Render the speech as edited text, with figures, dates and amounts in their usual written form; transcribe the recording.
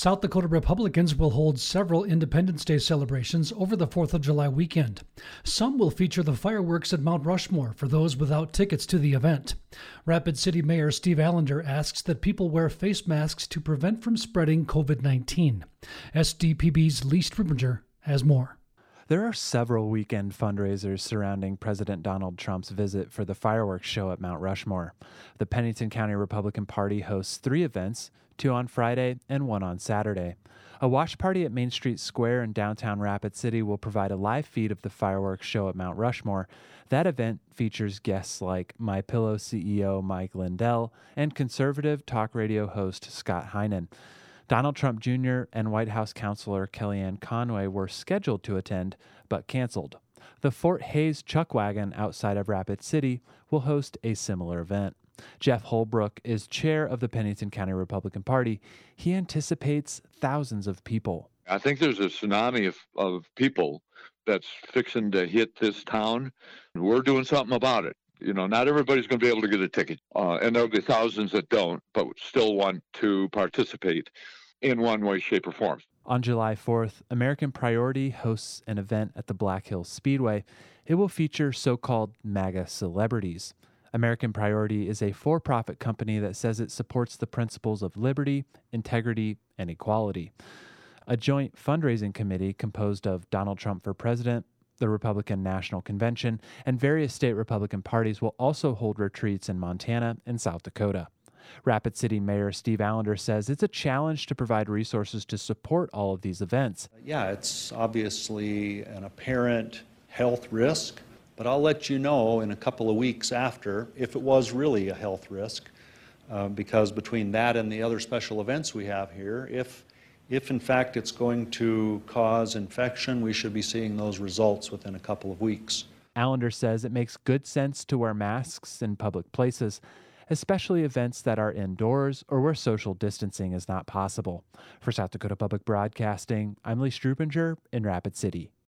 South Dakota Republicans will hold several Independence Day celebrations over the 4th of July weekend. Some will feature the fireworks at Mount Rushmore for those without tickets to the event. Rapid City Mayor Steve Allender asks that people wear face masks to prevent from spreading COVID-19. SDPB's Lee Strubinger has more. There are several weekend fundraisers surrounding President Donald Trump's visit for the fireworks show at Mount Rushmore. The Pennington County Republican Party hosts 3 events, 2 on Friday and 1 on Saturday. A watch party at Main Street Square in downtown Rapid City will provide a live feed of the fireworks show at Mount Rushmore. That event features guests like MyPillow CEO Mike Lindell and conservative talk radio host Scott Heinen. Donald Trump Jr. and White House counselor Kellyanne Conway were scheduled to attend, but canceled. The Fort Hays Chuck Wagon outside of Rapid City will host a similar event. Jeff Holbrook is chair of the Pennington County Republican Party. He anticipates thousands of people. I think there's a tsunami of people that's fixing to hit this town. We're doing something about it. You know, not everybody's going to be able to get a ticket, and there'll be thousands that don't, but still want to participate in one way, shape, or form. On July 4th, American Priority hosts an event at the Black Hills Speedway. It will feature so-called MAGA celebrities. American Priority is a for-profit company that says it supports the principles of liberty, integrity, and equality. A joint fundraising committee composed of Donald Trump for president, the Republican National Convention, and various state Republican parties will also hold retreats in Montana and South Dakota. Rapid City Mayor Steve Allender says it's a challenge to provide resources to support all of these events. Yeah, it's obviously an apparent health risk, but I'll let you know in a couple of weeks after if it was really a health risk, because between that and the other special events we have here, if in fact it's going to cause infection, we should be seeing those results within a couple of weeks. Allender says it makes good sense to wear masks in public places, especially events that are indoors or where social distancing is not possible. For South Dakota Public Broadcasting, I'm Lee Strubinger in Rapid City.